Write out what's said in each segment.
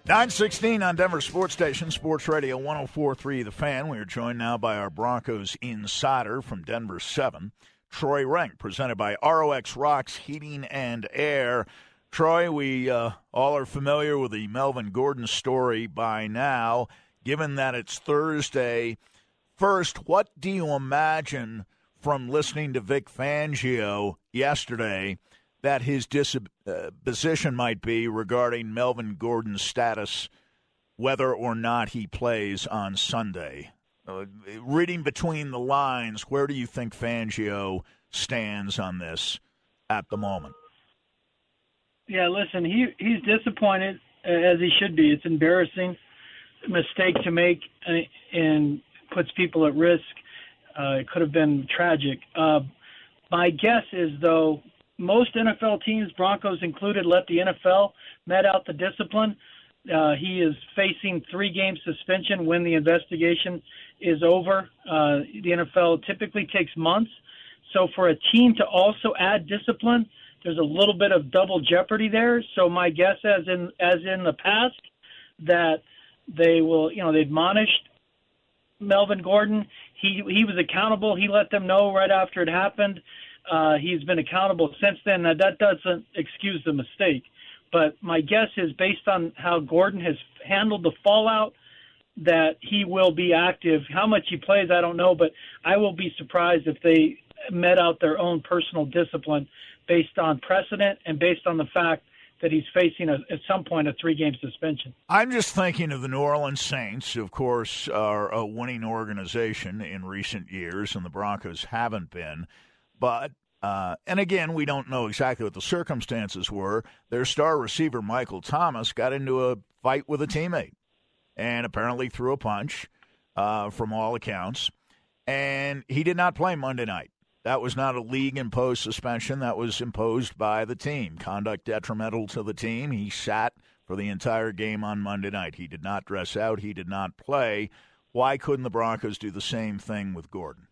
9:16 on Denver Sports Station, Sports Radio 104.3 The Fan. We are joined now by our Broncos insider from Denver 7, Troy Renck, presented by ROX Rocks Heating and Air. Troy, we all are familiar with the Melvin Gordon story by now. Given that it's Thursday, first, what do you imagine from listening to Vic Fangio yesterday that his disposition might be regarding Melvin Gordon's status, whether or not he plays on Sunday? Reading between the lines, where do you think Fangio stands on this at the moment? Yeah, listen, he's disappointed, as he should be. It's embarrassing mistake to make and puts people at risk. It could have been tragic. My guess is, though, most NFL teams, Broncos included, let the NFL met out the discipline. He is facing 3-game suspension when the investigation is over. The NFL typically takes months. So for a team to also add discipline, there's a little bit of double jeopardy there. So my guess, as in the past, that they will, they admonished Melvin Gordon. He was accountable. He let them know right after it happened. He's been accountable since then. Now, that doesn't excuse the mistake. But my guess is, based on how Gordon has handled the fallout, that he will be active. How much he plays, I don't know, but I will be surprised if they met out their own personal discipline based on precedent and based on the fact that he's facing, at some point, a 3-game suspension. I'm just thinking of the New Orleans Saints, who, of course, are a winning organization in recent years, and the Broncos haven't been. But, and again, we don't know exactly what the circumstances were. Their star receiver, Michael Thomas, got into a fight with a teammate and apparently threw a punch, from all accounts. And he did not play Monday night. That was not a league-imposed suspension. That was imposed by the team. Conduct detrimental to the team. He sat for the entire game on Monday night. He did not dress out. He did not play. Why couldn't the Broncos do the same thing with Gordon?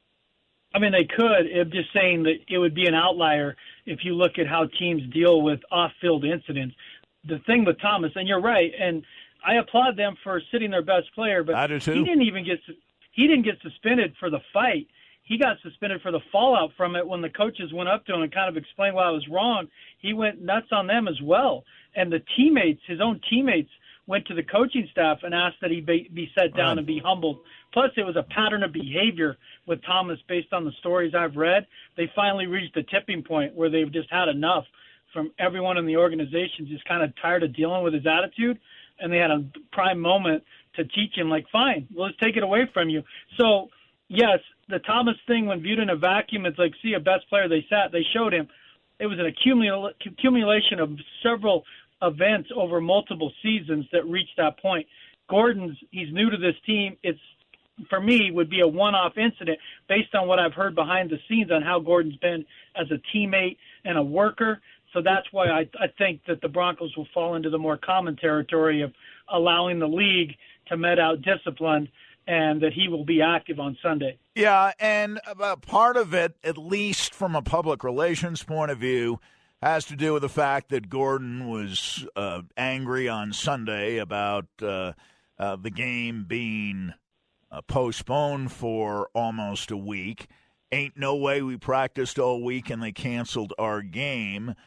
I mean, they could. I'm just saying that it would be an outlier if you look at how teams deal with off-field incidents. The thing with Thomas, and you're right, and I applaud them for sitting their best player, but I do too. He didn't get suspended for the fight. He got suspended for the fallout from it when the coaches went up to him and kind of explained why it was wrong. He went nuts on them as well. And the teammates, his own teammates, went to the coaching staff and asked that he be set down and be humbled. Plus, it was a pattern of behavior with Thomas based on the stories I've read. They finally reached a tipping point where they've just had enough from everyone in the organization, just kind of tired of dealing with his attitude. And they had a prime moment to teach him, like, fine, well, let's take it away from you. So, yes, the Thomas thing, when viewed in a vacuum, it's like, see, a best player they showed him. It was an accumulation of several events over multiple seasons that reached that point. He's new to this team. It's, for me, would be a one-off incident based on what I've heard behind the scenes on how Gordon's been as a teammate and a worker. So that's why I think that the Broncos will fall into the more common territory of allowing the league to met out discipline, and that he will be active on Sunday. Yeah, and part of it, at least from a public relations point of view, has to do with the fact that Gordon was angry on Sunday about the game being postponed for almost a week. Ain't no way we practiced all week and they canceled our game.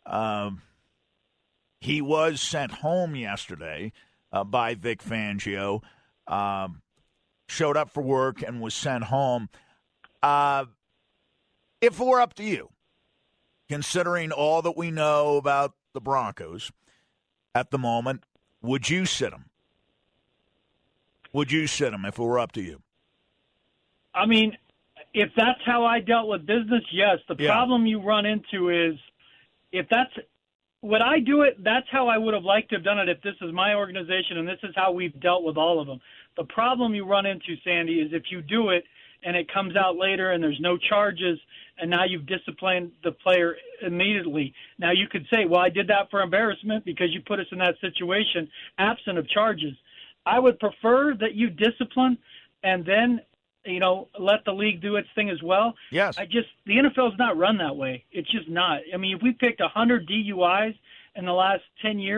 He was sent home yesterday by Vic Fangio. Showed up for work and was sent home. If it were up to you, considering all that we know about the Broncos at the moment, would you sit him? Would you sit him if it were up to you? I mean, if that's how I dealt with business, yes. The problem you run into is, if that's would I do it, that's how I would have liked to have done it if this is my organization and this is how we've dealt with all of them. The problem you run into, Sandy, is if you do it and it comes out later and there's no charges and now you've disciplined the player immediately. Now you could say, well, I did that for embarrassment because you put us in that situation absent of charges. I would prefer that you discipline and then, let the league do its thing as well. Yes. The NFL's not run that way. It's just not. I mean, if we picked 100 DUIs in the last 10 years,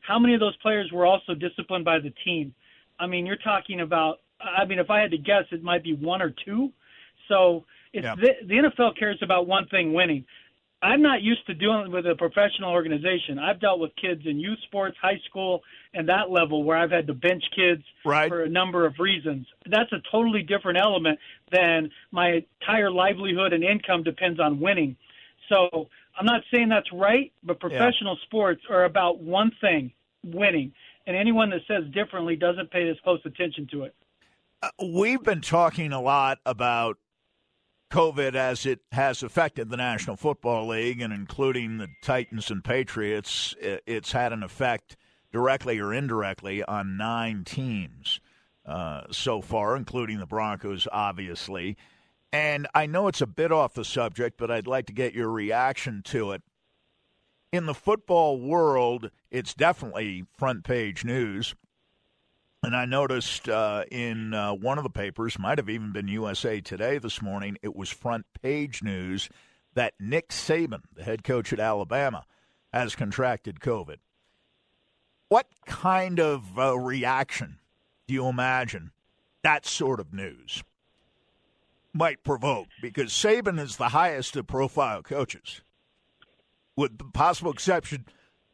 how many of those players were also disciplined by the team? I mean, you're talking about, if I had to guess, it might be one or two. So it's the NFL cares about one thing, winning. I'm not used to dealing with a professional organization. I've dealt with kids in youth sports, high school, and that level where I've had to bench kids for a number of reasons. That's a totally different element than my entire livelihood and income depends on winning. So I'm not saying that's right, but professional sports are about one thing, winning. And anyone that says differently doesn't pay as close attention to it. We've been talking a lot about COVID as it has affected the National Football League, and including the Titans and Patriots. It's had an effect directly or indirectly on 9 teams so far, including the Broncos, obviously. And I know it's a bit off the subject, but I'd like to get your reaction to it. In the football world, it's definitely front page news. And I noticed in one of the papers, might have even been USA Today this morning, it was front page news that Nick Saban, the head coach at Alabama, has contracted COVID. What kind of reaction do you imagine that sort of news might provoke? Because Saban is the highest of profile coaches, with the possible exception,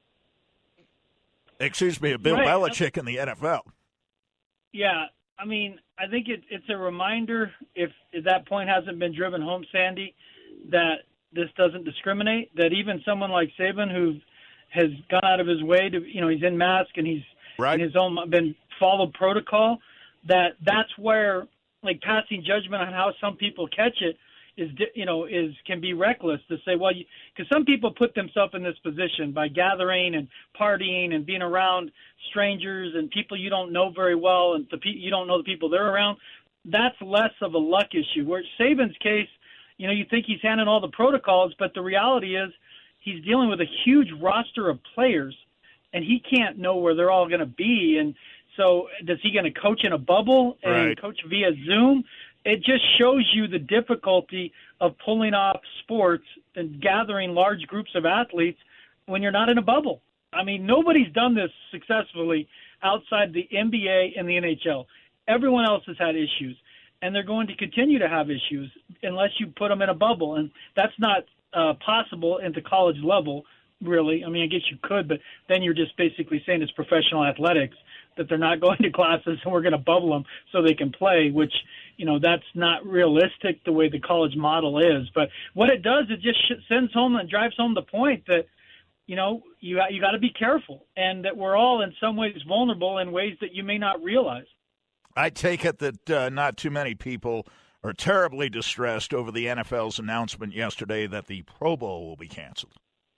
of Bill Belichick in the NFL. Yeah, I mean, I think it's a reminder, if that point hasn't been driven home, Sandy, that this doesn't discriminate, that even someone like Saban, who has gone out of his way to, he's in mask and he's in his own, been followed protocol, that's where, like, passing judgment on how some people catch it can be reckless to say, well, because some people put themselves in this position by gathering and partying and being around strangers and people you don't know very well, and you don't know the people they're around. That's less of a luck issue. Where Saban's case, you think he's handling all the protocols, but the reality is he's dealing with a huge roster of players, and he can't know where they're all going to be. And so is he going to coach in a bubble and coach via Zoom? It just shows you the difficulty of pulling off sports and gathering large groups of athletes when you're not in a bubble. I mean, nobody's done this successfully outside the NBA and the NHL. Everyone else has had issues, and they're going to continue to have issues unless you put them in a bubble. And that's not possible at the college level, really. I mean, I guess you could, but then you're just basically saying it's professional athletics, that they're not going to classes and we're going to bubble them so they can play, which, that's not realistic the way the college model is. But what it does, it just sends home and drives home the point that, you got to be careful, and that we're all in some ways vulnerable in ways that you may not realize. I take it that not too many people are terribly distressed over the NFL's announcement yesterday that the Pro Bowl will be canceled.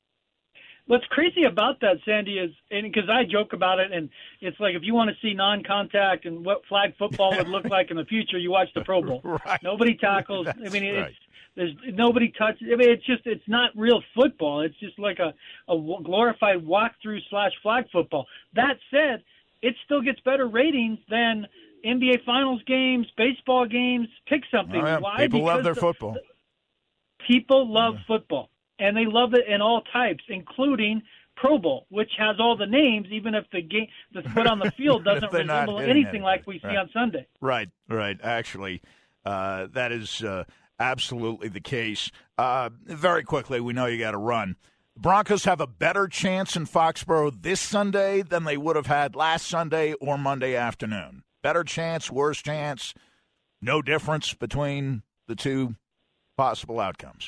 What's crazy about that, Sandy, is because I joke about it, and it's like if you want to see non-contact and what flag football would look like in the future, you watch the Pro Bowl. Right. Nobody tackles. That's I mean, right. there's nobody touches. I mean, it's not real football. It's just like a glorified walkthrough / flag football. That said, it still gets better ratings than NBA Finals games, baseball games. Pick something. Oh, yeah. Why? People love their football. People love football. And they love it in all types, including Pro Bowl, which has all the names, even if the game that's put on the field doesn't resemble anything like we see on Sunday. Right. Actually, that is absolutely the case. Very quickly, we know you got to run. The Broncos have a better chance in Foxborough this Sunday than they would have had last Sunday or Monday afternoon. Better chance, worse chance, no difference between the two possible outcomes.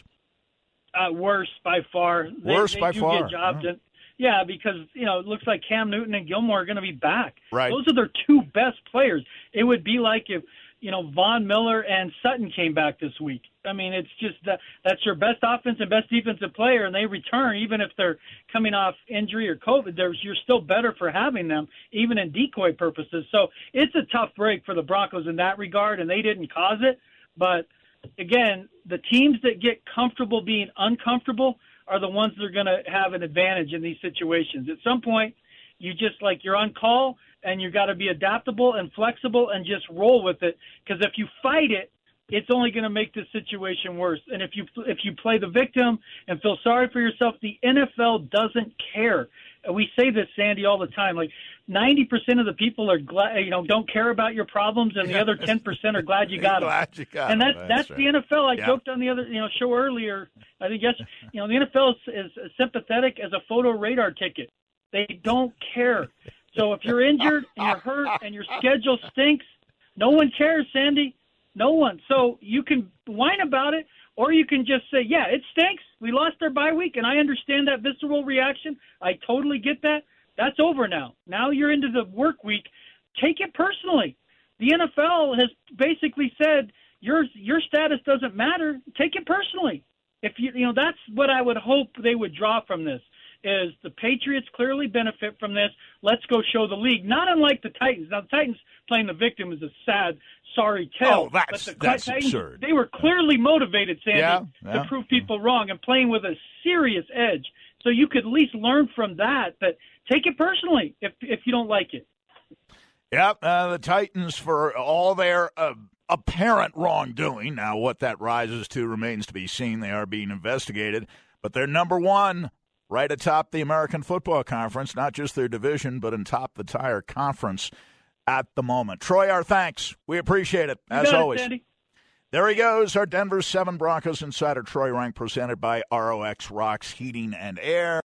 Worse by far. Worse by far. Get jobs in. Yeah, because, it looks like Cam Newton and Gilmore are going to be back. Right. Those are their two best players. It would be like if, Von Miller and Sutton came back this week. I mean, it's just that's your best offense and best defensive player, and they return even if they're coming off injury or COVID. You're still better for having them, even in decoy purposes. So it's a tough break for the Broncos in that regard, and they didn't cause it. But, again, the teams that get comfortable being uncomfortable are the ones that are going to have an advantage in these situations. At some point, you're on call, and you got to be adaptable and flexible and just roll with it. Because if you fight it, it's only going to make the situation worse. And if you play the victim and feel sorry for yourself, the NFL doesn't care. We say this, Sandy, all the time. Like 90% of the people are glad, don't care about your problems, and the other 10% are glad you got them. And that's right. The NFL. I joked on the other show earlier. I think the NFL is as sympathetic as a photo radar ticket. They don't care. So if you're injured and you're hurt and your schedule stinks, no one cares, Sandy. No one. So you can whine about it, or you can just say, yeah, it stinks. We lost our bye week, and I understand that visceral reaction. I totally get that. That's over now. Now you're into the work week. Take it personally. The NFL has basically said your status doesn't matter. Take it personally. If that's what I would hope they would draw from this. Is the Patriots clearly benefit from this? Let's go show the league. Not unlike the Titans. Now, the Titans playing the victim is a sad, sorry tale. Oh, that's Titans, absurd. They were clearly motivated, Sandy, to prove people wrong and playing with a serious edge. So you could at least learn from that. But take it personally if you don't like it. Yep, the Titans, for all their apparent wrongdoing, now what that rises to remains to be seen. They are being investigated. But they're number one. Right atop the American Football Conference, not just their division, but atop the entire conference at the moment. Troy, our thanks. We appreciate it, as always. Sandy. There he goes, our Denver 7 Broncos insider, Troy Renck, presented by ROX Rocks Heating and Air.